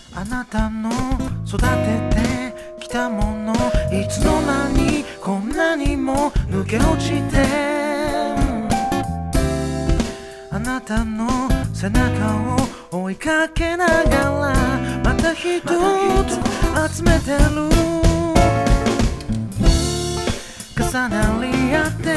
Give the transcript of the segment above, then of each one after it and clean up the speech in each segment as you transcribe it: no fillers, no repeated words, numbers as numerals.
あなたの育ててきたものいつの間にこんなにも抜け落ちて、あなたの背中を追いかけながらまた一つ集めてる、重なり合って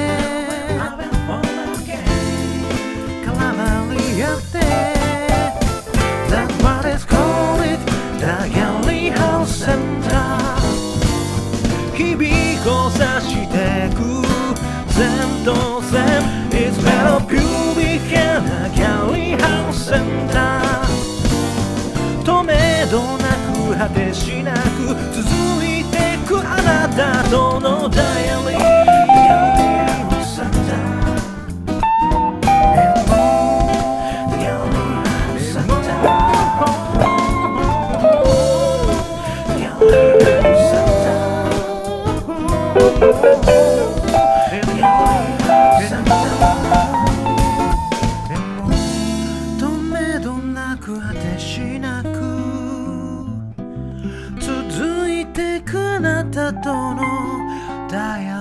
絡まり合って、That's what it's called it, the Gallery House Center。 日々交差してく線と線 It's better pubic and a Gallery House Center。 止めどなく果てしなく続いてくあなたとのダイアリー、止めどなく果てしなく続いてくあなたとのダイアリー。